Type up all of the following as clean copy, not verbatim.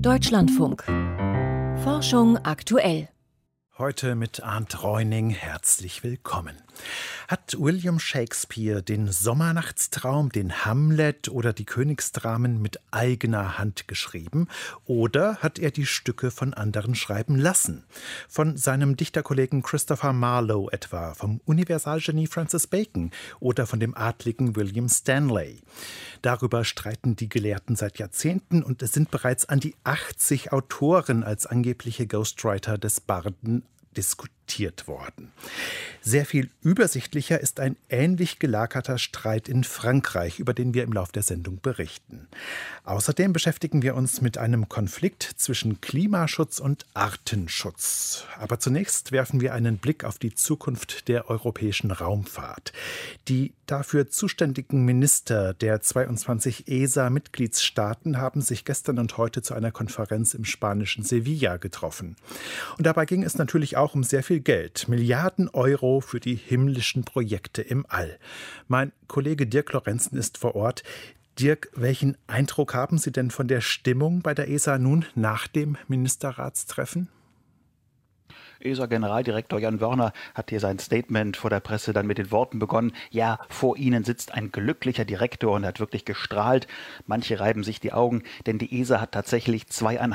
Deutschlandfunk. Forschung aktuell. Heute mit Arndt Reuning herzlich willkommen. Hat William Shakespeare den Sommernachtstraum, den Hamlet oder die Königsdramen mit eigener Hand geschrieben? Oder hat er die Stücke von anderen schreiben lassen? Von seinem Dichterkollegen Christopher Marlowe etwa, vom Universalgenie Francis Bacon oder von dem adligen William Stanley? Darüber streiten die Gelehrten seit Jahrzehnten und es sind bereits an die 80 Autoren als angebliche Ghostwriter des Barden diskutiert worden. Sehr viel übersichtlicher ist ein ähnlich gelagerter Streit in Frankreich, über den wir im Lauf der Sendung berichten. Außerdem beschäftigen wir uns mit einem Konflikt zwischen Klimaschutz und Artenschutz. Aber zunächst werfen wir einen Blick auf die Zukunft der europäischen Raumfahrt. Die dafür zuständigen Minister der 22 ESA-Mitgliedstaaten haben sich gestern und heute zu einer Konferenz im spanischen Sevilla getroffen. Und dabei ging es natürlich auch um sehr viel Geld, Milliarden Euro für die himmlischen Projekte im All. Mein Kollege Dirk Lorenzen ist vor Ort. Dirk, welchen Eindruck haben Sie denn von der Stimmung bei der ESA nun nach dem Ministerratstreffen? ESA-Generaldirektor Jan Wörner hat hier sein Statement vor der Presse dann mit den Worten begonnen: Ja, vor Ihnen sitzt ein glücklicher Direktor, und er hat wirklich gestrahlt. Manche reiben sich die Augen, denn die ESA hat tatsächlich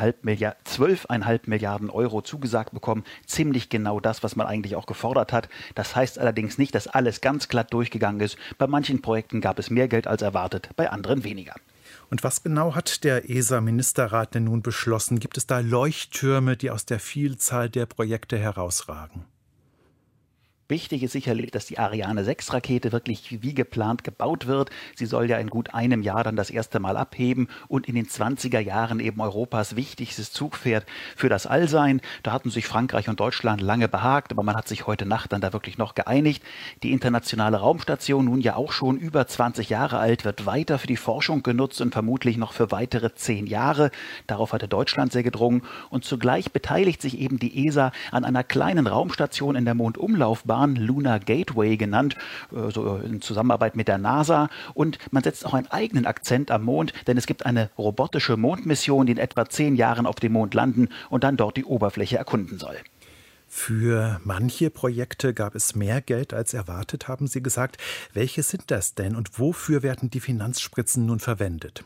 12,5 Milliarden Euro zugesagt bekommen. Ziemlich genau das, was man eigentlich auch gefordert hat. Das heißt allerdings nicht, dass alles ganz glatt durchgegangen ist. Bei manchen Projekten gab es mehr Geld als erwartet, bei anderen weniger. Und was genau hat der ESA-Ministerrat denn nun beschlossen? Gibt es da Leuchttürme, die aus der Vielzahl der Projekte herausragen? Wichtig ist sicherlich, dass die Ariane 6 Rakete wirklich wie geplant gebaut wird. Sie soll ja in gut einem Jahr dann das erste Mal abheben und in den 20er Jahren eben Europas wichtigstes Zugpferd für das All sein. Da hatten sich Frankreich und Deutschland lange behagt, aber man hat sich heute Nacht dann da wirklich noch geeinigt. Die internationale Raumstation, nun ja auch schon über 20 Jahre alt, wird weiter für die Forschung genutzt und vermutlich noch für weitere 10 Jahre. Darauf hatte Deutschland sehr gedrungen. Und zugleich beteiligt sich eben die ESA an einer kleinen Raumstation in der Mondumlaufbahn, Lunar Gateway genannt, so in Zusammenarbeit mit der NASA. Und man setzt auch einen eigenen Akzent am Mond, denn es gibt eine robotische Mondmission, die in etwa 10 Jahren auf dem Mond landen und dann dort die Oberfläche erkunden soll. Für manche Projekte gab es mehr Geld als erwartet, haben Sie gesagt. Welche sind das denn und wofür werden die Finanzspritzen nun verwendet?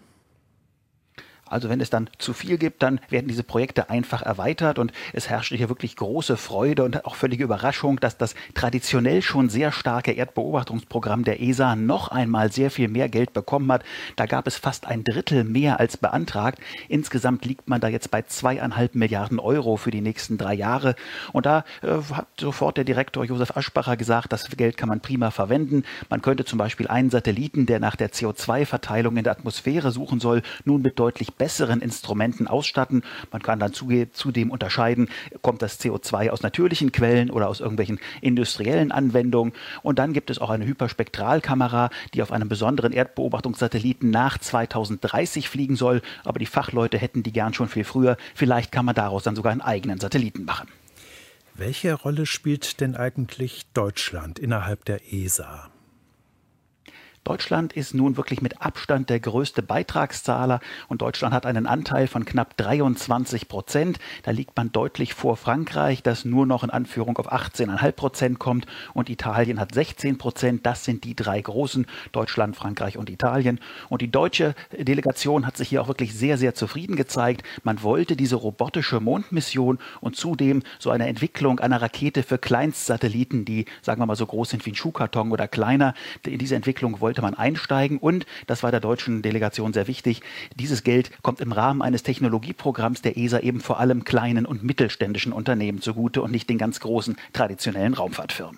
Also wenn es dann zu viel gibt, dann werden diese Projekte einfach erweitert, und es herrscht hier wirklich große Freude und auch völlige Überraschung, dass das traditionell schon sehr starke Erdbeobachtungsprogramm der ESA noch einmal sehr viel mehr Geld bekommen hat. Da gab es fast ein Drittel mehr als beantragt. Insgesamt liegt man da jetzt bei 2,5 Milliarden Euro für die nächsten 3 Jahre. Und da hat sofort der Direktor Josef Aschbacher gesagt, das Geld kann man prima verwenden. Man könnte zum Beispiel einen Satelliten, der nach der CO2-Verteilung in der Atmosphäre suchen soll, nun mit deutlich besseren Instrumenten ausstatten. Man kann dann zudem unterscheiden, kommt das CO2 aus natürlichen Quellen oder aus irgendwelchen industriellen Anwendungen. Und dann gibt es auch eine Hyperspektralkamera, die auf einem besonderen Erdbeobachtungssatelliten nach 2030 fliegen soll. Aber die Fachleute hätten die gern schon viel früher. Vielleicht kann man daraus dann sogar einen eigenen Satelliten machen. Welche Rolle spielt denn eigentlich Deutschland innerhalb der ESA? Deutschland ist nun wirklich mit Abstand der größte Beitragszahler, und Deutschland hat einen Anteil von knapp 23%. Da liegt man deutlich vor Frankreich, das nur noch in Anführung auf 18,5% kommt, und Italien hat 16%. Das sind die 3 großen, Deutschland, Frankreich und Italien. Und die deutsche Delegation hat sich hier auch wirklich sehr, sehr zufrieden gezeigt. Man wollte diese robotische Mondmission und zudem so eine Entwicklung einer Rakete für Kleinstsatelliten, die, sagen wir mal, so groß sind wie ein Schuhkarton oder kleiner. In diese Entwicklung wollte man einsteigen, und, das war der deutschen Delegation sehr wichtig, dieses Geld kommt im Rahmen eines Technologieprogramms der ESA eben vor allem kleinen und mittelständischen Unternehmen zugute und nicht den ganz großen traditionellen Raumfahrtfirmen.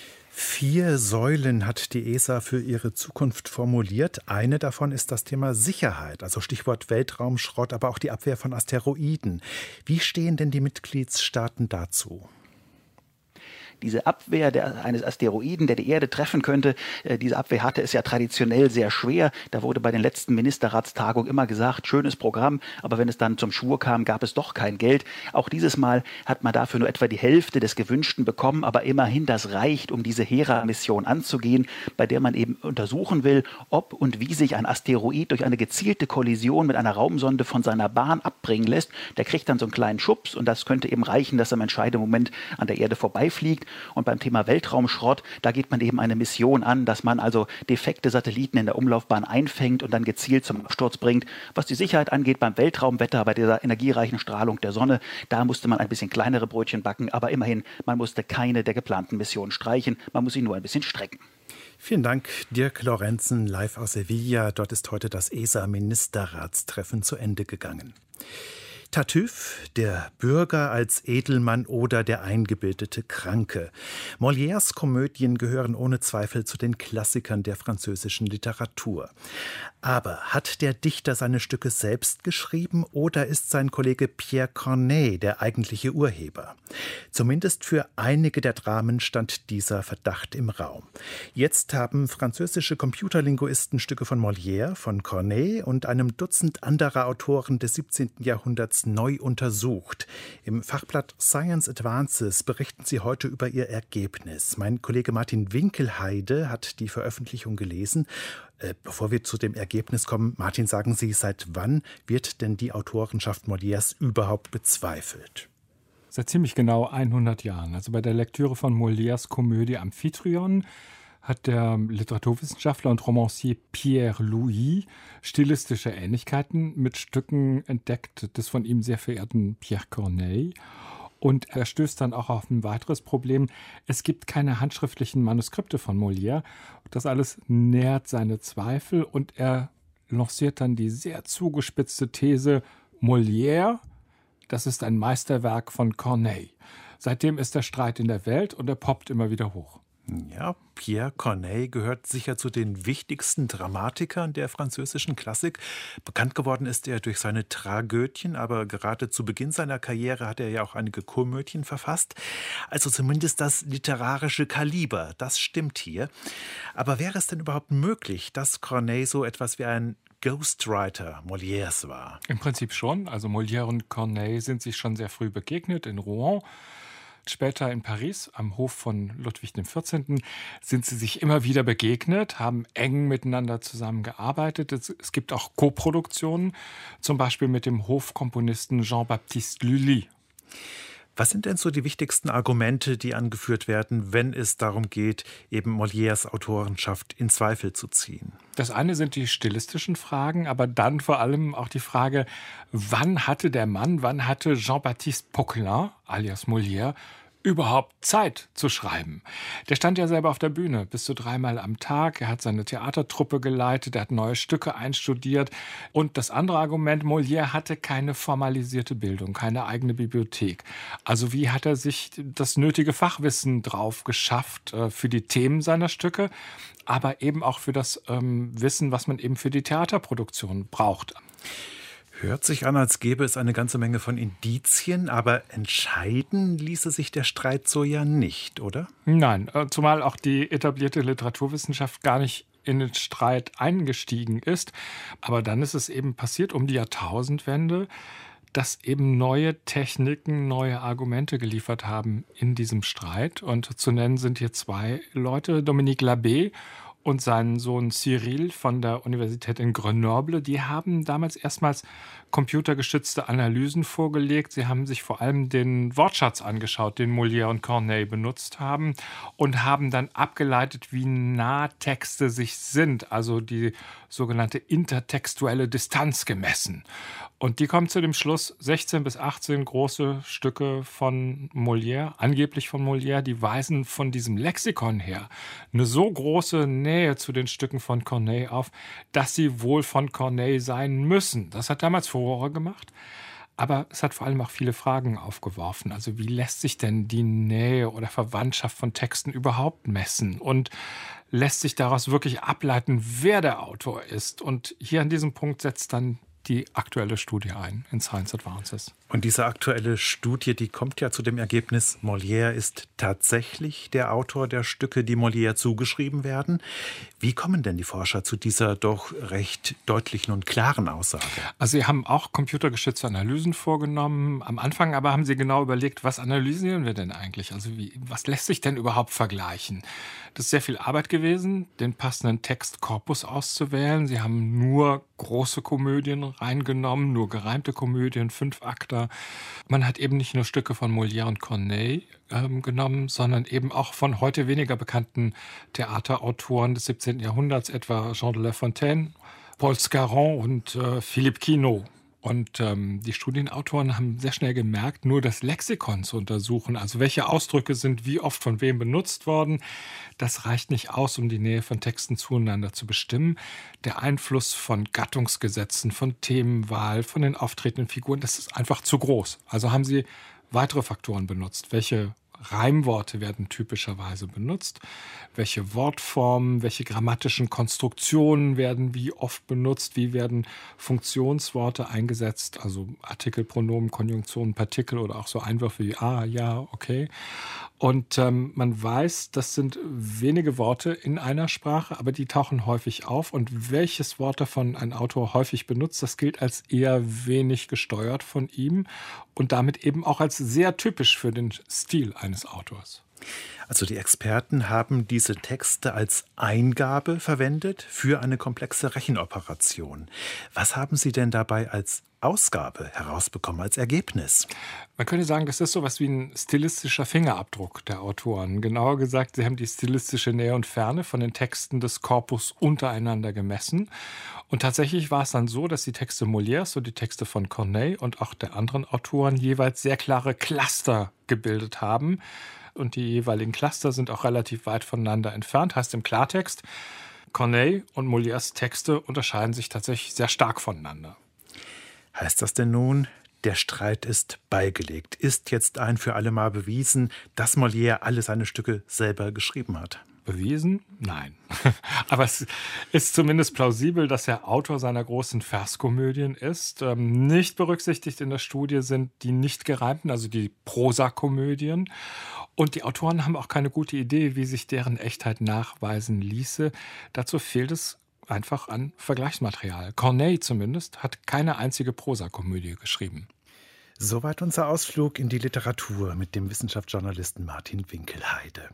4 Säulen hat die ESA für ihre Zukunft formuliert. Eine davon ist das Thema Sicherheit, also Stichwort Weltraumschrott, aber auch die Abwehr von Asteroiden. Wie stehen denn die Mitgliedstaaten dazu? diese Abwehr eines Asteroiden, der die Erde treffen könnte, diese Abwehr hatte es ja traditionell sehr schwer. Da wurde bei den letzten Ministerratstagungen immer gesagt, schönes Programm, aber wenn es dann zum Schwur kam, gab es doch kein Geld. Auch dieses Mal hat man dafür nur etwa die Hälfte des Gewünschten bekommen, aber immerhin, das reicht, um diese Hera-Mission anzugehen, bei der man eben untersuchen will, ob und wie sich ein Asteroid durch eine gezielte Kollision mit einer Raumsonde von seiner Bahn abbringen lässt. Der kriegt dann so einen kleinen Schubs und das könnte eben reichen, dass er im entscheidenden Moment an der Erde vorbeifliegt. Und beim Thema Weltraumschrott, da geht man eben eine Mission an, dass man also defekte Satelliten in der Umlaufbahn einfängt und dann gezielt zum Absturz bringt. Was die Sicherheit angeht, beim Weltraumwetter, bei dieser energiereichen Strahlung der Sonne, da musste man ein bisschen kleinere Brötchen backen, aber immerhin, man musste keine der geplanten Missionen streichen, man muss sie nur ein bisschen strecken. Vielen Dank, Dirk Lorenzen, live aus Sevilla. Dort ist heute das ESA-Ministerratstreffen zu Ende gegangen. Tartuffe, der Bürger als Edelmann oder der eingebildete Kranke. Molières Komödien gehören ohne Zweifel zu den Klassikern der französischen Literatur. Aber hat der Dichter seine Stücke selbst geschrieben oder ist sein Kollege Pierre Corneille der eigentliche Urheber? Zumindest für einige der Dramen stand dieser Verdacht im Raum. Jetzt haben französische Computerlinguisten Stücke von Molière, von Corneille und einem Dutzend anderer Autoren des 17. Jahrhunderts neu untersucht. Im Fachblatt Science Advances berichten sie heute über ihr Ergebnis. Mein Kollege Martin Winkelheide hat die Veröffentlichung gelesen. Bevor wir zu dem Ergebnis kommen, Martin, sagen Sie, seit wann wird denn die Autorenschaft Molières überhaupt bezweifelt? Seit ziemlich genau 100 Jahren. Also bei der Lektüre von Molières Komödie Amphitryon hat der Literaturwissenschaftler und Romancier Pierre Louis stilistische Ähnlichkeiten mit Stücken entdeckt des von ihm sehr verehrten Pierre Corneille. Und er stößt dann auch auf ein weiteres Problem. Es gibt keine handschriftlichen Manuskripte von Molière. Das alles nährt seine Zweifel und er lanciert dann die sehr zugespitzte These, Molière, das ist ein Meisterwerk von Corneille. Seitdem ist der Streit in der Welt und er poppt immer wieder hoch. Ja, Pierre Corneille gehört sicher zu den wichtigsten Dramatikern der französischen Klassik. Bekannt geworden ist er durch seine Tragödien, aber gerade zu Beginn seiner Karriere hat er ja auch einige Komödien verfasst. Also zumindest das literarische Kaliber, das stimmt hier. Aber wäre es denn überhaupt möglich, dass Corneille so etwas wie ein Ghostwriter Molières war? Im Prinzip schon. Also Molière und Corneille sind sich schon sehr früh begegnet in Rouen. Später in Paris, am Hof von Ludwig XIV., sind sie sich immer wieder begegnet, haben eng miteinander zusammengearbeitet. Es gibt auch Koproduktionen, zum Beispiel mit dem Hofkomponisten Jean-Baptiste Lully. Was sind denn so die wichtigsten Argumente, die angeführt werden, wenn es darum geht, eben Molières Autorenschaft in Zweifel zu ziehen? Das eine sind die stilistischen Fragen, aber dann vor allem auch die Frage, wann hatte Jean-Baptiste Poquelin, alias Molière, überhaupt Zeit zu schreiben? Der stand ja selber auf der Bühne bis zu 3-mal am Tag. Er hat seine Theatertruppe geleitet, er hat neue Stücke einstudiert. Und das andere Argument, Molière hatte keine formalisierte Bildung, keine eigene Bibliothek. Also wie hat er sich das nötige Fachwissen drauf geschafft für die Themen seiner Stücke, aber eben auch für das Wissen, was man eben für die Theaterproduktion braucht. Hört sich an, als gäbe es eine ganze Menge von Indizien, aber entscheiden ließe sich der Streit so ja nicht, oder? Nein, zumal auch die etablierte Literaturwissenschaft gar nicht in den Streit eingestiegen ist. Aber dann ist es eben passiert um die Jahrtausendwende, dass eben neue Techniken, neue Argumente geliefert haben in diesem Streit. Und zu nennen sind hier 2 Leute, Dominique Labbé und sein Sohn Cyril von der Universität in Grenoble, die haben damals erstmals computergestützte Analysen vorgelegt. Sie haben sich vor allem den Wortschatz angeschaut, den Molière und Corneille benutzt haben und haben dann abgeleitet, wie nah Texte sich sind, also die sogenannte intertextuelle Distanz gemessen. Und die kommen zu dem Schluss, 16 bis 18 große Stücke von Molière, angeblich von Molière, die weisen von diesem Lexikon her eine so große Nähe zu den Stücken von Corneille auf, dass sie wohl von Corneille sein müssen. Das hat damals Furore gemacht, aber es hat vor allem auch viele Fragen aufgeworfen. Also wie lässt sich denn die Nähe oder Verwandtschaft von Texten überhaupt messen? Und lässt sich daraus wirklich ableiten, wer der Autor ist? Und hier an diesem Punkt setzt dann die aktuelle Studie ein in Science Advances. Und diese aktuelle Studie, die kommt ja zu dem Ergebnis, Molière ist tatsächlich der Autor der Stücke, die Molière zugeschrieben werden. Wie kommen denn die Forscher zu dieser doch recht deutlichen und klaren Aussage? Also sie haben auch computergestützte Analysen vorgenommen. Am Anfang aber haben sie genau überlegt, was analysieren wir denn eigentlich? Also was lässt sich denn überhaupt vergleichen? Das ist sehr viel Arbeit gewesen, den passenden Textkorpus auszuwählen. Sie haben nur große Komödien reingenommen, nur gereimte Komödien, 5 Akter. Man hat eben nicht nur Stücke von Molière und Corneille genommen, sondern eben auch von heute weniger bekannten Theaterautoren des 17. Jahrhunderts, etwa Jean de La Fontaine, Paul Scarron und Philippe Quinault. Und die Studienautoren haben sehr schnell gemerkt, nur das Lexikon zu untersuchen, also welche Ausdrücke sind wie oft von wem benutzt worden, das reicht nicht aus, um die Nähe von Texten zueinander zu bestimmen. Der Einfluss von Gattungsgesetzen, von Themenwahl, von den auftretenden Figuren, das ist einfach zu groß. Also haben sie weitere Faktoren benutzt. Welche Reimworte werden typischerweise benutzt? Welche Wortformen, welche grammatischen Konstruktionen werden wie oft benutzt? Wie werden Funktionsworte eingesetzt? Also Artikel, Pronomen, Konjunktionen, Partikel oder auch so Einwürfe wie ja, okay. Und man weiß, das sind wenige Worte in einer Sprache, aber die tauchen häufig auf. Und welches Wort davon ein Autor häufig benutzt, das gilt als eher wenig gesteuert von ihm und damit eben auch als sehr typisch für den Stil eines Autors. Also die Experten haben diese Texte als Eingabe verwendet für eine komplexe Rechenoperation. Was haben Sie denn dabei als Ausgabe herausbekommen, als Ergebnis? Man könnte sagen, das ist so was wie ein stilistischer Fingerabdruck der Autoren. Genauer gesagt, sie haben die stilistische Nähe und Ferne von den Texten des Korpus untereinander gemessen. Und tatsächlich war es dann so, dass die Texte Molières und die Texte von Corneille und auch der anderen Autoren jeweils sehr klare Cluster gebildet haben. Und die jeweiligen Cluster sind auch relativ weit voneinander entfernt. Heißt im Klartext, Corneille und Molières Texte unterscheiden sich tatsächlich sehr stark voneinander. Heißt das denn nun, der Streit ist beigelegt? Ist jetzt ein für alle Mal bewiesen, dass Molière alle seine Stücke selber geschrieben hat? Bewiesen? Nein. Aber es ist zumindest plausibel, dass er Autor seiner großen Verskomödien ist. Nicht berücksichtigt in der Studie sind die nicht gereimten, also die Prosakomödien. Und die Autoren haben auch keine gute Idee, wie sich deren Echtheit nachweisen ließe. Dazu fehlt es einfach an Vergleichsmaterial. Corneille zumindest hat keine einzige Prosakomödie geschrieben. Soweit unser Ausflug in die Literatur mit dem Wissenschaftsjournalisten Martin Winkelheide.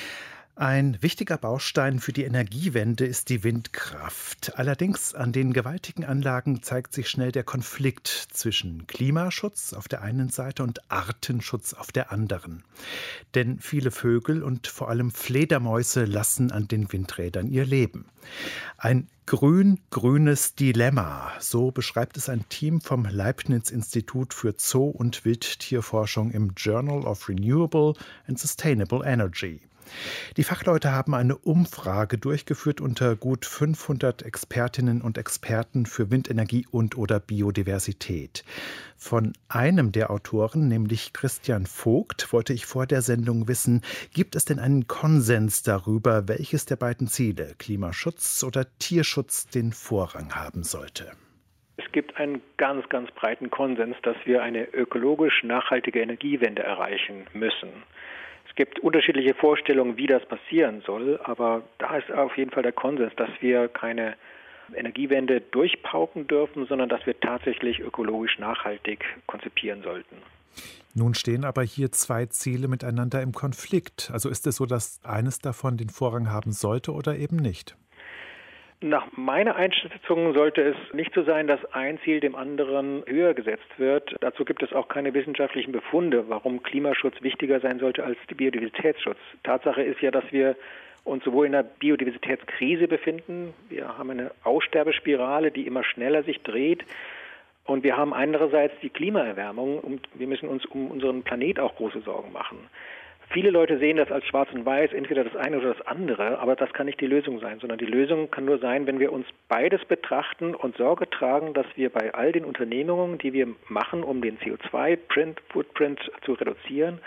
Ein wichtiger Baustein für die Energiewende ist die Windkraft. Allerdings an den gewaltigen Anlagen zeigt sich schnell der Konflikt zwischen Klimaschutz auf der einen Seite und Artenschutz auf der anderen. Denn viele Vögel und vor allem Fledermäuse lassen an den Windrädern ihr Leben. Ein grün-grünes Dilemma, so beschreibt es ein Team vom Leibniz-Institut für Zoo- und Wildtierforschung im Journal of Renewable and Sustainable Energy. Die Fachleute haben eine Umfrage durchgeführt unter gut 500 Expertinnen und Experten für Windenergie und/oder Biodiversität. Von einem der Autoren, nämlich Christian Vogt, wollte ich vor der Sendung wissen, gibt es denn einen Konsens darüber, welches der beiden Ziele, Klimaschutz oder Tierschutz, den Vorrang haben sollte? Es gibt einen ganz, ganz breiten Konsens, dass wir eine ökologisch nachhaltige Energiewende erreichen müssen. Es gibt unterschiedliche Vorstellungen, wie das passieren soll, aber da ist auf jeden Fall der Konsens, dass wir keine Energiewende durchpauken dürfen, sondern dass wir tatsächlich ökologisch nachhaltig konzipieren sollten. Nun stehen aber hier zwei Ziele miteinander im Konflikt. Also ist es so, dass eines davon den Vorrang haben sollte oder eben nicht? Nach meiner Einschätzung sollte es nicht so sein, dass ein Ziel dem anderen höher gesetzt wird. Dazu gibt es auch keine wissenschaftlichen Befunde, warum Klimaschutz wichtiger sein sollte als der Biodiversitätsschutz. Tatsache ist ja, dass wir uns sowohl in einer Biodiversitätskrise befinden, wir haben eine Aussterbespirale, die immer schneller sich dreht, und wir haben andererseits die Klimaerwärmung und wir müssen uns um unseren Planet auch große Sorgen machen. Viele Leute sehen das als schwarz und weiß, entweder das eine oder das andere, aber das kann nicht die Lösung sein, sondern die Lösung kann nur sein, wenn wir uns beides betrachten und Sorge tragen, dass wir bei all den Unternehmungen, die wir machen, um den CO2-Footprint zu reduzieren,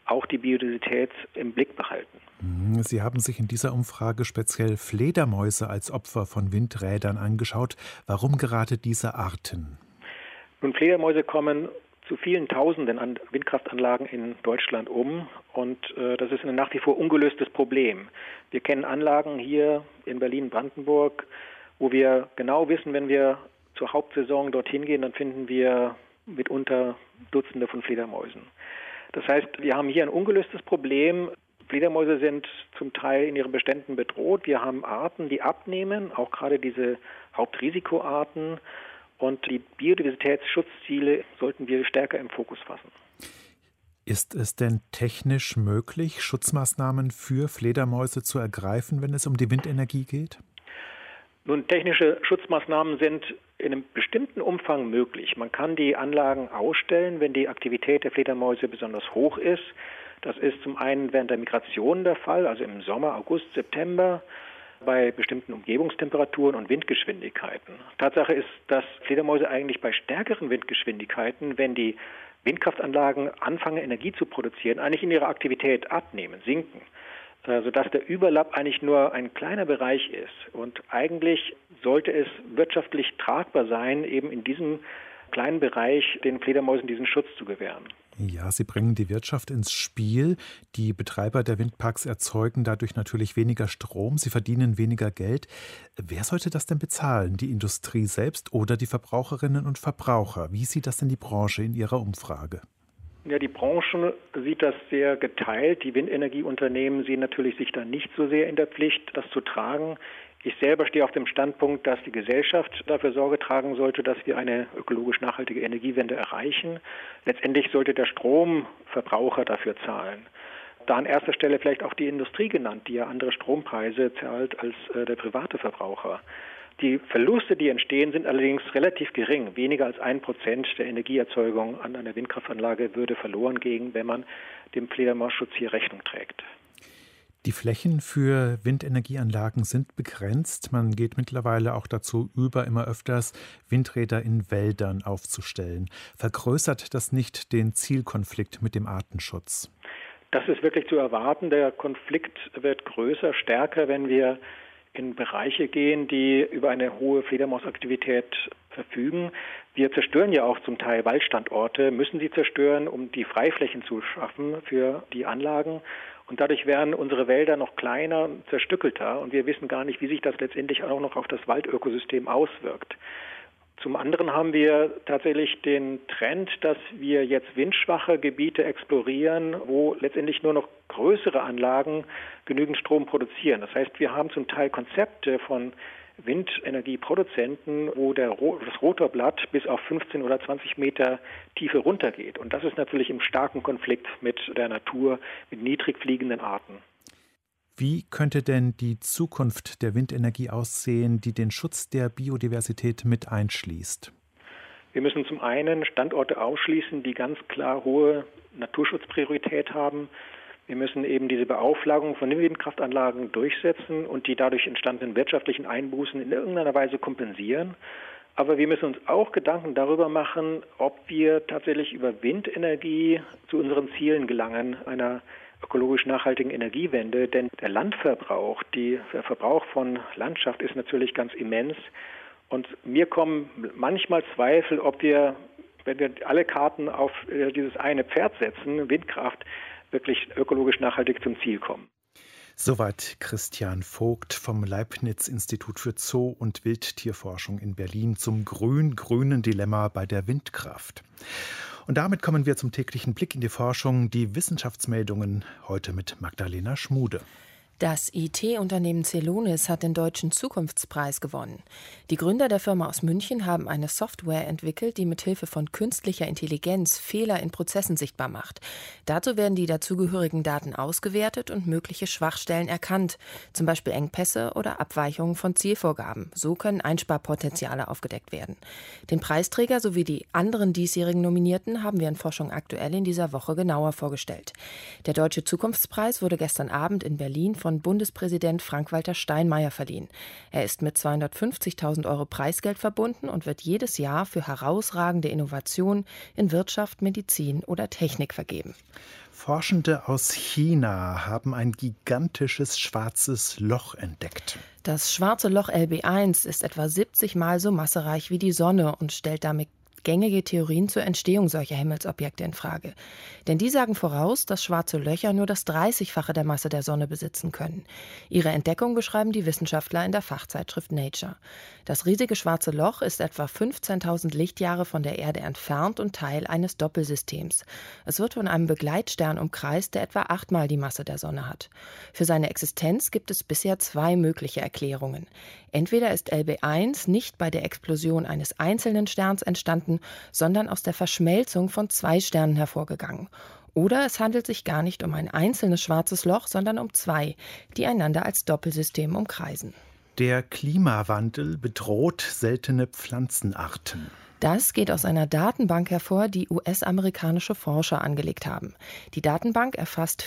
auch die Biodiversität im Blick behalten. Sie haben sich in dieser Umfrage speziell Fledermäuse als Opfer von Windrädern angeschaut. Warum gerade diese Arten? Nun, Fledermäuse kommen zu vielen Tausenden an Windkraftanlagen in Deutschland um und das ist ein nach wie vor ungelöstes Problem. Wir kennen Anlagen hier in Berlin-Brandenburg, wo wir genau wissen, wenn wir zur Hauptsaison dorthin gehen, dann finden wir mitunter Dutzende von Fledermäusen. Das heißt, wir haben hier ein ungelöstes Problem. Fledermäuse sind zum Teil in ihren Beständen bedroht. Wir haben Arten, die abnehmen, auch gerade diese Hauptrisikoarten. Und die Biodiversitätsschutzziele sollten wir stärker im Fokus fassen. Ist es denn technisch möglich, Schutzmaßnahmen für Fledermäuse zu ergreifen, wenn es um die Windenergie geht? Nun, technische Schutzmaßnahmen sind in einem bestimmten Umfang möglich. Man kann die Anlagen ausstellen, wenn die Aktivität der Fledermäuse besonders hoch ist. Das ist zum einen während der Migration der Fall, also im Sommer, August, September, bei bestimmten Umgebungstemperaturen und Windgeschwindigkeiten. Tatsache ist, dass Fledermäuse eigentlich bei stärkeren Windgeschwindigkeiten, wenn die Windkraftanlagen anfangen, Energie zu produzieren, eigentlich in ihrer Aktivität abnehmen, sinken, sodass der Überlapp eigentlich nur ein kleiner Bereich ist. Und eigentlich sollte es wirtschaftlich tragbar sein, eben in diesem kleinen Bereich den Fledermäusen diesen Schutz zu gewähren. Ja, Sie bringen die Wirtschaft ins Spiel. Die Betreiber der Windparks erzeugen dadurch natürlich weniger Strom. Sie verdienen weniger Geld. Wer sollte das denn bezahlen? Die Industrie selbst oder die Verbraucherinnen und Verbraucher? Wie sieht das denn die Branche in ihrer Umfrage? Ja, die Branche sieht das sehr geteilt. Die Windenergieunternehmen sehen natürlich sich da nicht so sehr in der Pflicht, das zu tragen. Ich selber stehe auf dem Standpunkt, dass die Gesellschaft dafür Sorge tragen sollte, dass wir eine ökologisch nachhaltige Energiewende erreichen. Letztendlich sollte der Stromverbraucher dafür zahlen. Da an erster Stelle vielleicht auch die Industrie genannt, die ja andere Strompreise zahlt als der private Verbraucher. Die Verluste, die entstehen, sind allerdings relativ gering. Weniger als 1% der Energieerzeugung an einer Windkraftanlage würde verloren gehen, wenn man dem Fledermausschutz hier Rechnung trägt. Die Flächen für Windenergieanlagen sind begrenzt. Man geht mittlerweile auch dazu über, immer öfters Windräder in Wäldern aufzustellen. Vergrößert das nicht den Zielkonflikt mit dem Artenschutz? Das ist wirklich zu erwarten. Der Konflikt wird größer, stärker, wenn wir in Bereiche gehen, die über eine hohe Fledermausaktivität verfügen. Wir zerstören ja auch zum Teil Waldstandorte, müssen sie zerstören, um die Freiflächen zu schaffen für die Anlagen. Und dadurch werden unsere Wälder noch kleiner, zerstückelter und wir wissen gar nicht, wie sich das letztendlich auch noch auf das Waldökosystem auswirkt. Zum anderen haben wir tatsächlich den Trend, dass wir jetzt windschwache Gebiete explorieren, wo letztendlich nur noch größere Anlagen genügend Strom produzieren. Das heißt, wir haben zum Teil Konzepte von Windenergieproduzenten, wo das Rotorblatt bis auf 15 oder 20 Meter Tiefe runtergeht. Und das ist natürlich im starken Konflikt mit der Natur, mit niedrig fliegenden Arten. Wie könnte denn die Zukunft der Windenergie aussehen, die den Schutz der Biodiversität mit einschließt? Wir müssen zum einen Standorte ausschließen, die ganz klar hohe Naturschutzpriorität haben. Wir müssen eben diese Beauflagung von den Windkraftanlagen durchsetzen und die dadurch entstandenen wirtschaftlichen Einbußen in irgendeiner Weise kompensieren. Aber wir müssen uns auch Gedanken darüber machen, ob wir tatsächlich über Windenergie zu unseren Zielen gelangen, einer ökologisch nachhaltigen Energiewende. Denn der Landverbrauch, der Verbrauch von Landschaft ist natürlich ganz immens. Und mir kommen manchmal Zweifel, ob wir, wenn wir alle Karten auf dieses eine Pferd setzen, Windkraft, wirklich ökologisch nachhaltig zum Ziel kommen. Soweit Christian Vogt vom Leibniz-Institut für Zoo- und Wildtierforschung in Berlin zum grün-grünen Dilemma bei der Windkraft. Und damit kommen wir zum täglichen Blick in die Forschung, die Wissenschaftsmeldungen, heute mit Magdalena Schmude. Das IT-Unternehmen Celonis hat den Deutschen Zukunftspreis gewonnen. Die Gründer der Firma aus München haben eine Software entwickelt, die mithilfe von künstlicher Intelligenz Fehler in Prozessen sichtbar macht. Dazu werden die dazugehörigen Daten ausgewertet und mögliche Schwachstellen erkannt, zum Beispiel Engpässe oder Abweichungen von Zielvorgaben. So können Einsparpotenziale aufgedeckt werden. Den Preisträger sowie die anderen diesjährigen Nominierten haben wir in Forschung aktuell in dieser Woche genauer vorgestellt. Der Deutsche Zukunftspreis wurde gestern Abend in Berlin von Bundespräsident Frank-Walter Steinmeier verliehen. Er ist mit 250.000 € Preisgeld verbunden und wird jedes Jahr für herausragende Innovation in Wirtschaft, Medizin oder Technik vergeben. Forschende aus China haben ein gigantisches schwarzes Loch entdeckt. Das schwarze Loch LB1 ist etwa 70 Mal so massereich wie die Sonne und stellt damit gängige Theorien zur Entstehung solcher Himmelsobjekte in Frage. Denn die sagen voraus, dass schwarze Löcher nur das 30-fache der Masse der Sonne besitzen können. Ihre Entdeckung beschreiben die Wissenschaftler in der Fachzeitschrift Nature. Das riesige schwarze Loch ist etwa 15.000 Lichtjahre von der Erde entfernt und Teil eines Doppelsystems. Es wird von einem Begleitstern umkreist, der etwa 8-mal die Masse der Sonne hat. Für seine Existenz gibt es bisher 2 mögliche Erklärungen. Entweder ist LB1 nicht bei der Explosion eines einzelnen Sterns entstanden, sondern aus der Verschmelzung von 2 Sternen hervorgegangen. Oder es handelt sich gar nicht um ein einzelnes schwarzes Loch, sondern um 2, die einander als Doppelsystem umkreisen. Der Klimawandel bedroht seltene Pflanzenarten. Das geht aus einer Datenbank hervor, die US-amerikanische Forscher angelegt haben. Die Datenbank erfasst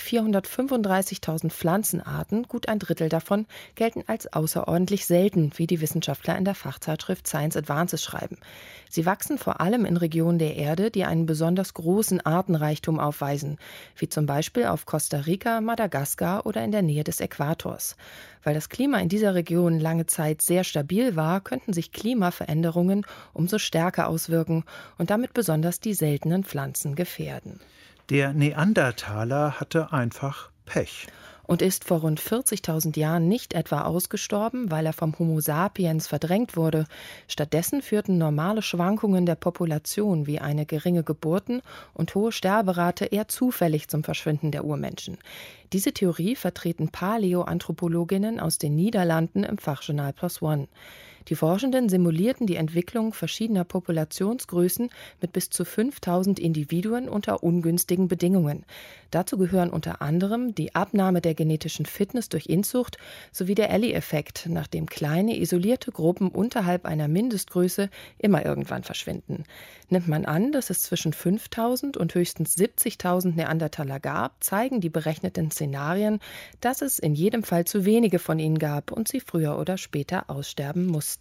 435.000 Pflanzenarten, gut ein Drittel davon gelten als außerordentlich selten, wie die Wissenschaftler in der Fachzeitschrift Science Advances schreiben. Sie wachsen vor allem in Regionen der Erde, die einen besonders großen Artenreichtum aufweisen, wie zum Beispiel auf Costa Rica, Madagaskar oder in der Nähe des Äquators. Weil das Klima in dieser Region lange Zeit sehr stabil war, könnten sich Klimaveränderungen umso stärker auswirken und damit besonders die seltenen Pflanzen gefährden. Der Neandertaler hatte einfach Pech. Und ist vor rund 40.000 Jahren nicht etwa ausgestorben, weil er vom Homo sapiens verdrängt wurde. Stattdessen führten normale Schwankungen der Population wie eine geringe Geburten- und hohe Sterberate eher zufällig zum Verschwinden der Urmenschen. Diese Theorie vertreten Paläoanthropologinnen aus den Niederlanden im Fachjournal PLOS ONE. Die Forschenden simulierten die Entwicklung verschiedener Populationsgrößen mit bis zu 5.000 Individuen unter ungünstigen Bedingungen. Dazu gehören unter anderem die Abnahme der genetischen Fitness durch Inzucht sowie der Ellie-Effekt, nach dem kleine, isolierte Gruppen unterhalb einer Mindestgröße immer irgendwann verschwinden. Nimmt man an, dass es zwischen 5.000 und höchstens 70.000 Neandertaler gab, zeigen die berechneten Szenarien, dass es in jedem Fall zu wenige von ihnen gab und sie früher oder später aussterben mussten.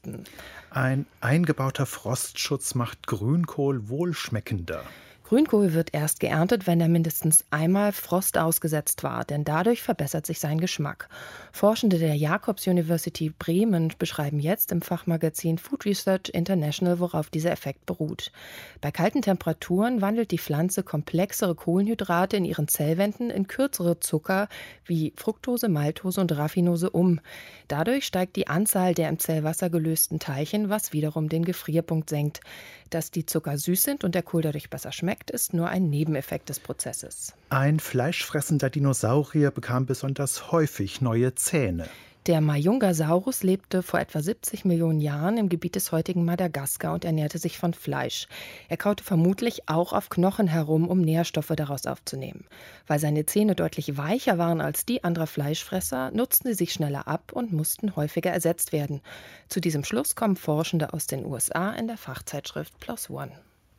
Ein eingebauter Frostschutz macht Grünkohl wohlschmeckender. Grünkohl wird erst geerntet, wenn er mindestens einmal Frost ausgesetzt war, denn dadurch verbessert sich sein Geschmack. Forschende der Jacobs University Bremen beschreiben jetzt im Fachmagazin Food Research International, worauf dieser Effekt beruht. Bei kalten Temperaturen wandelt die Pflanze komplexere Kohlenhydrate in ihren Zellwänden in kürzere Zucker wie Fructose, Maltose und Raffinose um. Dadurch steigt die Anzahl der im Zellwasser gelösten Teilchen, was wiederum den Gefrierpunkt senkt. Dass die Zucker süß sind und der Kohl dadurch besser schmeckt, ist nur ein Nebeneffekt des Prozesses. Ein fleischfressender Dinosaurier bekam besonders häufig neue Zähne. Der Majungasaurus lebte vor etwa 70 Millionen Jahren im Gebiet des heutigen Madagaskar und ernährte sich von Fleisch. Er kaute vermutlich auch auf Knochen herum, um Nährstoffe daraus aufzunehmen. Weil seine Zähne deutlich weicher waren als die anderer Fleischfresser, nutzten sie sich schneller ab und mussten häufiger ersetzt werden. Zu diesem Schluss kommen Forschende aus den USA in der Fachzeitschrift PLOS ONE.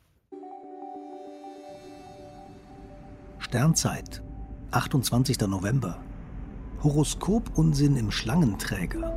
Sternzeit, 28. November. Horoskop-Unsinn im Schlangenträger.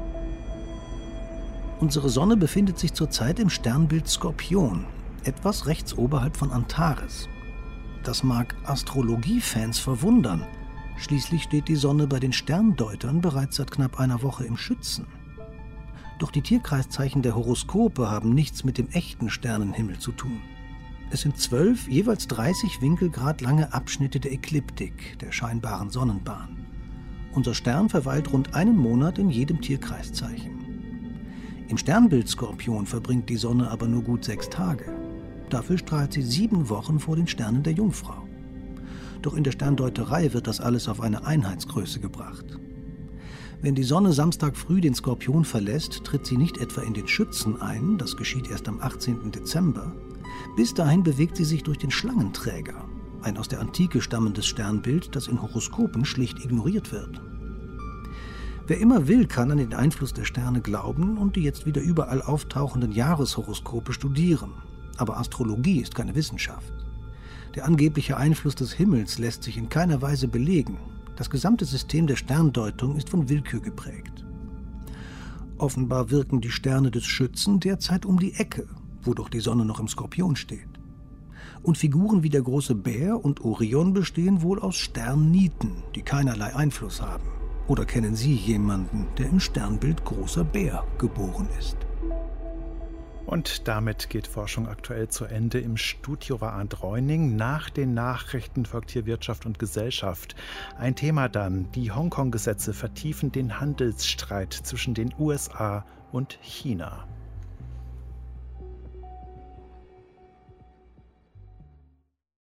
Unsere Sonne befindet sich zurzeit im Sternbild Skorpion, etwas rechts oberhalb von Antares. Das mag Astrologiefans verwundern. Schließlich steht die Sonne bei den Sterndeutern bereits seit knapp einer Woche im Schützen. Doch die Tierkreiszeichen der Horoskope haben nichts mit dem echten Sternenhimmel zu tun. Es sind 12, jeweils 30 Winkelgrad lange Abschnitte der Ekliptik, der scheinbaren Sonnenbahn. Unser Stern verweilt rund einen Monat in jedem Tierkreiszeichen. Im Sternbild Skorpion verbringt die Sonne aber nur gut 6 Tage. Dafür strahlt sie 7 Wochen vor den Sternen der Jungfrau. Doch in der Sterndeuterei wird das alles auf eine Einheitsgröße gebracht. Wenn die Sonne Samstag früh den Skorpion verlässt, tritt sie nicht etwa in den Schützen ein, das geschieht erst am 18. Dezember. Bis dahin bewegt sie sich durch den Schlangenträger, ein aus der Antike stammendes Sternbild, das in Horoskopen schlicht ignoriert wird. Wer immer will, kann an den Einfluss der Sterne glauben und die jetzt wieder überall auftauchenden Jahreshoroskope studieren. Aber Astrologie ist keine Wissenschaft. Der angebliche Einfluss des Himmels lässt sich in keiner Weise belegen. Das gesamte System der Sterndeutung ist von Willkür geprägt. Offenbar wirken die Sterne des Schützen derzeit um die Ecke, wodurch die Sonne noch im Skorpion steht. Und Figuren wie der große Bär und Orion bestehen wohl aus Sternniten, die keinerlei Einfluss haben. Oder kennen Sie jemanden, der im Sternbild großer Bär geboren ist? Und damit geht Forschung aktuell zu Ende. Im Studio war Arndt Reuning. Nach den Nachrichten folgt hier Wirtschaft und Gesellschaft. Ein Thema dann: Die Hongkong-Gesetze vertiefen den Handelsstreit zwischen den USA und China.